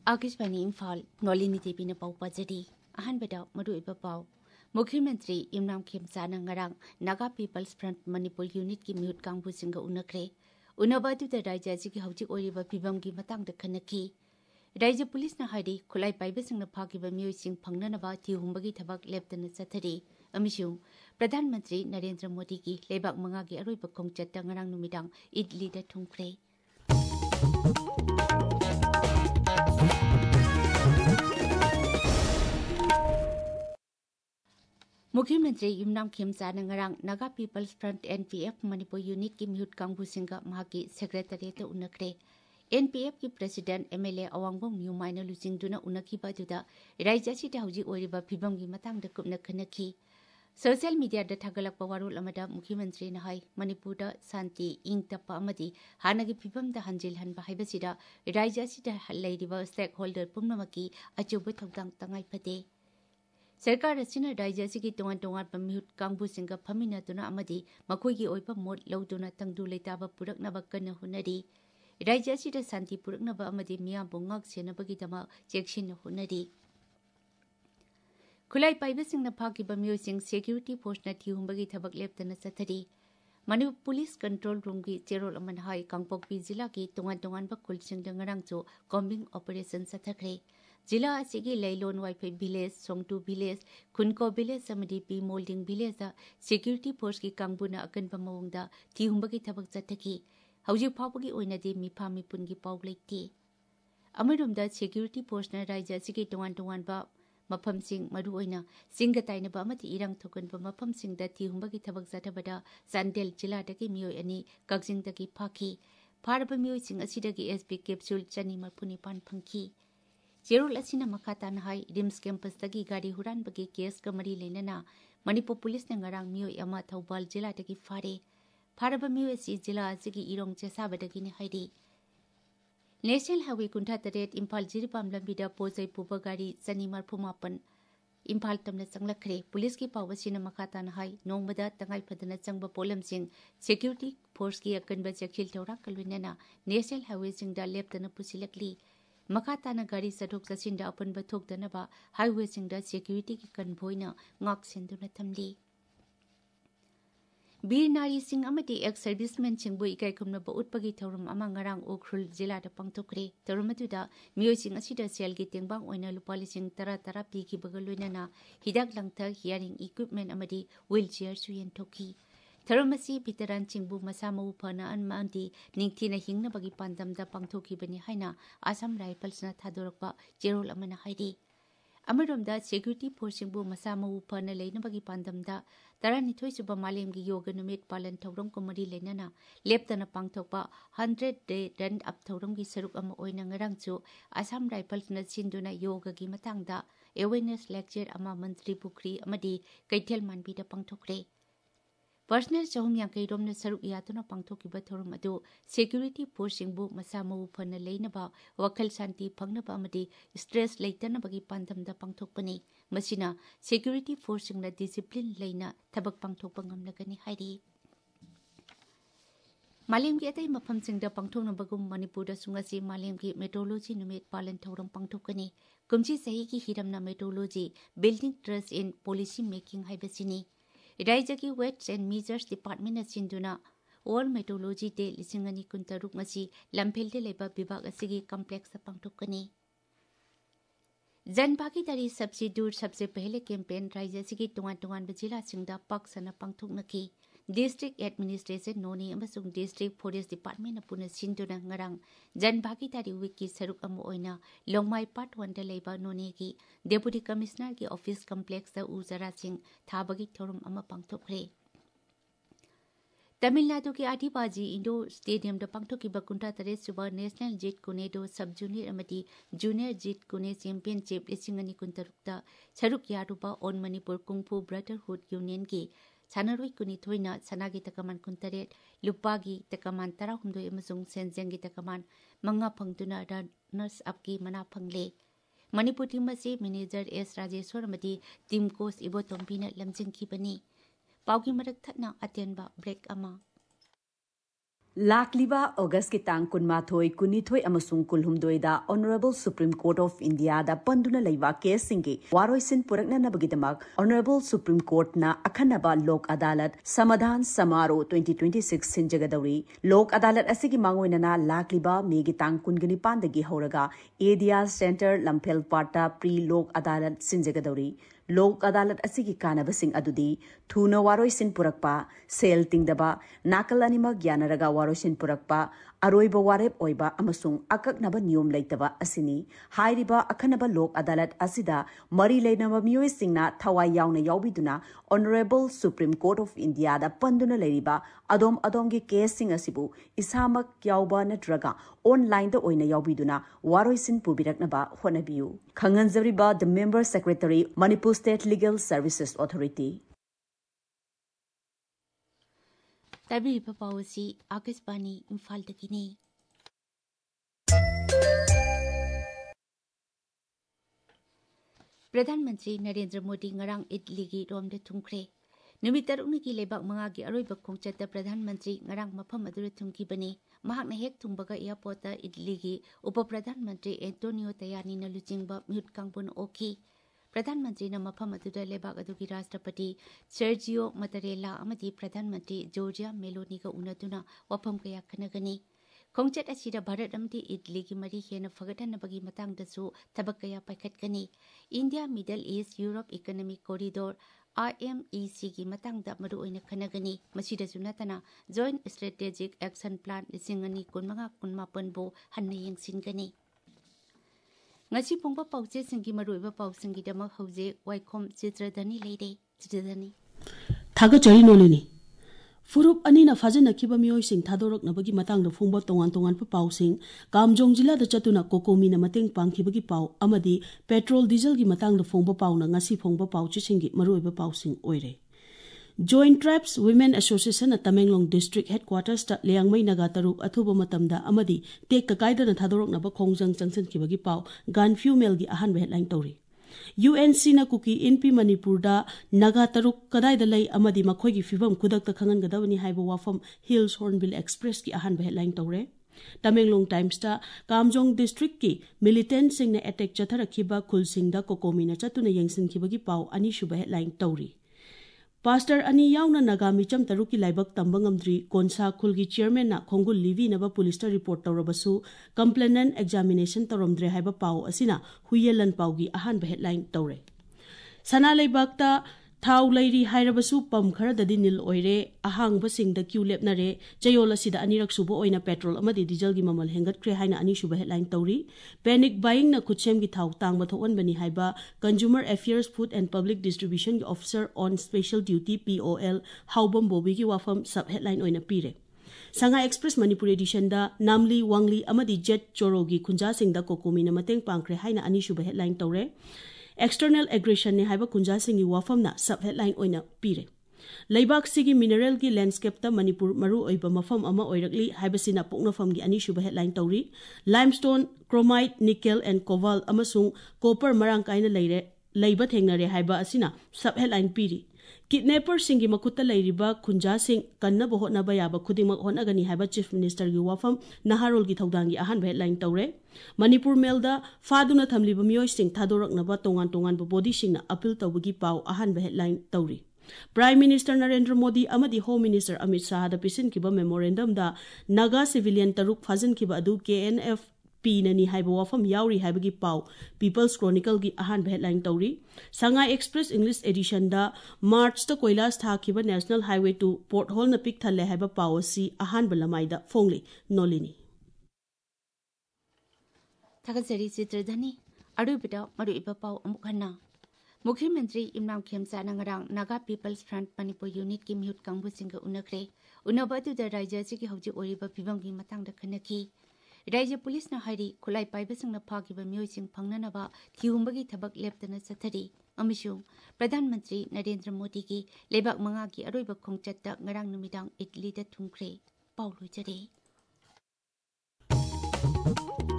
आकाशवाणी इम्फाल नॉलिनी देवीना पाउ पाजरी अहनबदा मरुइबा पाउ मुख्यमंत्री इमरान खेमचाना ngarang Naga people's front Manipur unit की म्यूट कांगबु सिंगा उनखरे उनबा दुदा राज्य जी हौजिक ओरिबा फिबम की मतंग खनकी राज्य पुलिस ना हारी खुलाई पाइबे सिंगना फाकिबा म्यूसिंग फंगननबा थिहुंबगी थबक लेप्तन चथरी अमिसु प्रधानमंत्री नरेंद्र मोदी की लेबाक मंगा की अरोइबा खोंगचत ngarang नुमिदांग इटली दा थुंखरे मुख्यमंत्री इमरान खेमचाना ngarang Naga people's front NPF Manipur unit की म्यूट कांगबु सिंगा महाकी सेक्रेटरीट उनखरे एनपीएफ की प्रेसिडेंट एमएलए अवांगबोंग न्यूमाइना लुचिंगदुना उनखिबा दुदा राज्य सिदा हौजी ओरिबा फिबम की मतंग कुपना खनखी सोशल मीडिया दा थागलकपा वारोल अमदा मुख्यमंत्री ना हाई मणिपुर दा शांति इंग तप्पा अमदी हानगी फिबम दा हंजिल हनबा हाइबसिदा राज्य सिदा लैरिबा स्टेक होल्डर पुमनमकी अचुब थौदांग तंगाई फते सरकार असिना राज्य की तोंगान तोंगान पम्यूट कांगबु सिंगा फमिनादुना अमदी मखोइगी ओइबा मोड लौदुना तंगदु लेताबा पुरकनबा कन्न हुनरी राज्य सिदा शांति पुरकनबा अमदी मियाबु ngak सेनबगीदमा चेक्सिन हुनरी खुलाई पाइबा सिंगना फाकिबा म्यूसिंग सिक्योरिटी फोर्स ना थिहुंबगी थबक लेप्तना चथरी मणिपुर पुलिस कंट्रोल रूम की चेरोल अमन हाई कांगपोकपी जिला की तोंगान तोंगान बा कुलसिंग ngarangcho कॉम्बिंग ऑपरेशन चथखरे जिला असिगी लैलोन Waiphai village Songtu village Khunkho village अमदी पी मोल्डिंग विलेज सिक्योरिटी फोर्स की कांगबुना अकनबा मवंगदा थिहुंबगी थबक चथकी हौजी फावगी ओइनादि मिफा मिपुनगी पाव लेती अमरोमदा सिक्योरिटी फोर्स ना राज्य असिगी तोंगान तोंगान बा मफमसिंग मरु ओइना सिंग ताइनबा अमदी इरंग थोकनबा मफमसिंगदा थिहुंबगी थबक चथबदा चांदेल जिलादगी मियोय अनि कक्जिंगदगी फाखी फारबा मियोयसिंग असिदगी एसपी कैप्सूल चनी मरफुनिपान फंखी जेरोल असिना मखाताना हाई रिम्स कैंपस तगी गाड़ी हुरानबगी केस का मरी लेनना मणिपुर पुलिस ने ngarang मियोय अमा थौबाल जिला तगी फारबा मियोय असि जिला असिगी इरोंग चेसाबदगी ने हाइरी नेशनल हाईवे कुंठा तरेट इम्फाल जिरिपाम लंबिदा पोजै पुबा गाड़ी चनी मरफुमापन इम्फाल तमना चंगलखरे पुलिस की पावसिना मखाताना हाई नोंगमदा तंगाई फदना चंगबा पोलमसिंग सिक्योरिटी फोर्स की अकनबा चेक्सिल तौरा कलुनना नेशनल हाईवे सिंगदा लेप्तना पुसिलकली मखाताना गाड़ी चथोक चसिंदा अपनबा थोकदनबा हाईवे सिंगदा सिक्योरिटी की कन्भोइना ngak सेंदुना थमली वीर नारी सिंह अमदी एक्स सर्विसमैन सिंहबु इकाई खुमनबा उत्पगी थौरम अमा ngarang उखरुल जिला दा पांगथोखरे थौरम अदुदा मियोय सिंह असिदा सेल की तेंबांग ओइना लुपा लिसिंग 10 पीखिबगा लोइनना हिदाक लांथक हियरिंग इक्विपमेंट अमदी व्हीलचेयर सु येंथोखी थौरम असि भितरान सिंहबु मसा मउ फना अनमांदी निंगथिना हिंगनबगी पांदमदा पांगथोखिबनी हाइना आसाम राइफल्सना थादोरकपा जेरोल अमना हाइरी अमरोमदा सिक्योरिटी फोर्सिंगबु मसा मउ फना लेनबगी पांदमदा 12 सुबा मालेमगी योग नुमित पालन थौरम को मरी लेनना लेप्तना पांगथोकपा 100 डे रन अप थौरम की सरुक अमा ओइना ngarangchu आसाम राइफल्सना सिंदुना योगगी मतंगदा अवेयरनेस लेक्चर अमा मंत्री पुखरी अमदी कैथेल मानबीदा पांगथोखरे पर्सनल चहुम यांकैरोमना सरुक यातुना पांगथोकिबा थौरम अदु सिक्योरिटी फोर्सिंगबु मसा मउ फना लेनबा वखल शांति फंगनबा अमदी स्ट्रेस लेतनबगी पांदमदा पांगथोकपनी मसिना सिक्योरिटी फोर्सिंगना डिसिप्लिन लेना थबक पांगथोकपा ngamlagani हाइरी मालेम की अतई मफमसिंगदा पांगथोकनबगुम मणिपुरदा सुंगसी मालेम की मेट्रोलॉजी नुमित पालन थौरम पांगथोकनी कुमची सही की हिरमना metrology building trust in policy making हाइबसिनी राज्य की वेट्स एंड मीजर्स डिपार्टमेंट सिंधुना वर्ल्ड मेट्रोलॉजी डे 2026 ngasi लम्फेलदे लेबा विभाग असिगी कॉम्प्लेक्स पांगथोकनी जन भागीदारी सबसे दूर सबसे पहले कैंपेन राज्य असिगी तोंगान जिला सिंगदा पाकसना पांगथोकनकी डिस्ट्रिक्ट एडमिनिस्ट्रेशन नोनी अमसुंग डिस्ट्रिक्ट फॉरेस्ट डिपार्टमेंट पुना सिंधुना ngarang जन भागीदारी वीक की सरुक अमा ओइना लोंगमाई पार्ट 1 दा लेबा नोनी की डेप्यूटी कमिश्नर की ऑफिस कॉम्प्लेक्स दा उजरा सिंह थाबगी थौरम अमा पांगथोखरे तमिलनाडु के आदिबाजी इंडोर स्टेडियम दा पांगथोकिबा 53 सुबह नेशनल जीत कुनेडो सब जूनियर अमदी जूनियर जीत कुने चैंपियनशिप 2023 दा सरुक यारुबा ऑन मणिपुर कुंफू ब्रदरहुड यूनियन की सानरोई कुनिथोइना सनागी तकमान 53 लुपागी तकमान 16 अमसुंग सेंजेंगी तकमान मंगा फंगदुना रनर्स अप की मना फंगले मणिपुर टीम से मैनेजर एस राजेश्वर अमदी टीम कोच इबोतोंबीना लमजिंखिबनी पाउगी मरक थना अत्यनबा ब्रेक अमा लाकलिबा अगस्त की तांग कुनमाथोई कुनिथोई अमसुंग कुलहुमदोइदा honourable supreme court of India दा पंदुना लैबा केस सिंगी वारोइसिन पुरकननबगिदमक ऑनरेबल सुप्रीम कोर्ट ना अखनबा लोक अदालत समाधान समारोह 2026 सिंजगदौरी लोक अदालत असिगी मांगोइनना लाकलिबा मेगी तांग कुनगनि पांदगी हौरगा एडिया सेंटर लंफेल पाटा प्री लोक अदालत सिंजगदौरी लोक अदालत असिगी कानबसिंग अदुदी थुना वारोइसिन पुरकपा सेल तिंगदबा नाकल अनिमक यानरगा वारोइसिन पुरकपा अरोइबा वारेप ओइबा अमसुंग अककनबा नियम लैतबा असिनी हाइरिबा अखनबा लोक अदालत असिदा मरी लेनबा मियोइसिंगना थवाई यावना यावबिदुना honourable supreme court of India दा पंदुना लैरिबा अदोम अदोमगी केसिंग असिबु इसामक यावबा नत्रगा ऑनलाइन दा ओइना यावबिदुना वारोइसिन पुबिरकनबा होनबियु खंगनजरिबा the member secretary Manipur state legal services authority ताबीरिबा पावसी आकाशवाणी इम्फाल दगिनी प्रधानमंत्री Narendra Modi ngarang Italy Rome दे थुंख्रे नुमित तरुनी की लेबाक मंगा की अरोइबा खोंगचत प्रधानमंत्री ngarang मफम अदुरे थुंकीबनी महाकना हेक थुंबगा एयरपोर्ट इटली की उप प्रधानमंत्री एंटोनियो तयानी न लुचिंगबा म्यूट कांगबुन ओकी प्रधानमंत्री न मफम अदुदा लेबाक अदुगी राष्ट्रपति सर्जियो मतरेला अमदी प्रधानमंत्री जॉर्जिया मेलोनी का उनदुना वफम कया खनगनी खोंगचत असिदा भारत अमदी इटली की मरी हेन फगटनबगी मतंगदसु थबक कया पाइखटगनी India middle east Europe economic corridor RMEC की मतंगदा मरु ओइना खनगनी मसिदसु नतना जॉइंट स्ट्रेटेजिक एक्शन प्लान लिसिंगनी कुनमंगा कुनमापन बो हन्ने यंगसिनगनी ngasi pongba pauche singi maruiba pausingi dama hauze waikhom चित्रधनी लेरे चित्रधनी थागा चरी नोलेनी फुरुप अनि न फाजनखिबा मियोइसिंग थादोरकनबगी मतंगदा फुंगबा तोंगान तोंगान पाउसिंग कामजोंग जिला द चतुना कोकोमी न मतंग पांगखिबगी पाउ अमदी पेट्रोल डीजल की मतंगदा फुंगबा पाउना ngasi फुंगबा पाउचे सिंगी मरुइबा पाउसिंग ओइरे Joint Tribes Women Association at Tamenglong District Headquarters ta Liangmai Naga Taruk athuba matamda amadi tek takaida na thadorok na ba khongjang changchan khibagi pau gun fuel gi ahan headline tori UNC na kuki inpi Manipur da Naga Taruk kadai da lai amadi makhoi gi fibam kudak ta khangan gadawani haiba wafam Hills Hornbill Express ki ahan headline tore Tamenglong Times ta Kamjong District ki militant sing na attack chatharakhiba khulsing da kokomi na chatuna yengsin khibagi pau ani shuba headline tori Pastor ani yauna nagami cham taruki laibak tambangamdri konsa khulgi chairman na khongul livi naba police ta report tawrabasu complainant examination taromdre haiba pau asina huyelan paugi ahan headline tawre sana laibak ta thau lairi hairabasu pam khara dadi nil oire ahang basing da queue lepnare chayola sida anirak subo oina petrol amadi diesel gi mamal hengat kre haina ani suba headline tawri panic buying na khutchem gi thau tang bathokan bani haiba consumer affairs food and public distribution officer on special duty POL haubam bobi gi wafam sub headline oina pire Sanga Express Manipur edition da Namli Wangli amadi jet chorogi khunja sing da kokomi na mateng pangkre haina ani suba headline tawre External aggression ne haiba kunja singi wafam na sub headline oina pire Laibak sigi mineral gi landscape ta Manipur maru oiba mafam ama oirakli haiba sina pokna fam gi ani shuba headline tawri limestone chromite nickel and cobalt amasung copper marang kaina leire leiba thengnare haiba asina sub headline piri Kidnapper singi makutta lairiba khunja sing kanna bohotna bayaba khudimak honagani haiba chief minister gi wafam naharol gi thaudangi ahan headline tawre Manipur Mail da faduna thamliba miyoi sing thadorakna ba tongan tongan body sing na appeal tawgi pau ahan headline tawri Prime Minister Narendra Modi amadi Home Minister Amit Shah da pisin kiba memorandum da Naga civilian taruk fazan kiba adu KNF Nani haiba wafam yauri haibagi pau People's Chronicle gi ahan headline tawri Shanghai Express English edition da March ta Koilas thakiba National Highway to Port Hall na pik thalle haiba pau si ahan balamai da phongli nolini Thakazari Chitrधनी अरुबिदा मरुइबा पाउ अमुखना मुख्यमंत्री इमरान खेमचा नंगरांग Naga people's front Manipur unit की म्यूट कांगबु सिंग उनखरे उनबदु द राज्य की हौजी ओरिबा फिबम की मतंग द खनकी राज्य पुलिस न हरी खुलाई पाइबसिंग न फागिबा मियोइसिंग फंगननबा थिहुंबगी थबक लेप्तना चथरी अमिसुंग प्रधानमंत्री नरेंद्र मोदी की लेबाक मंगा की अरोइबा खोंगचत ngarang numitang इटली द थुंखरे पाउ लुजरे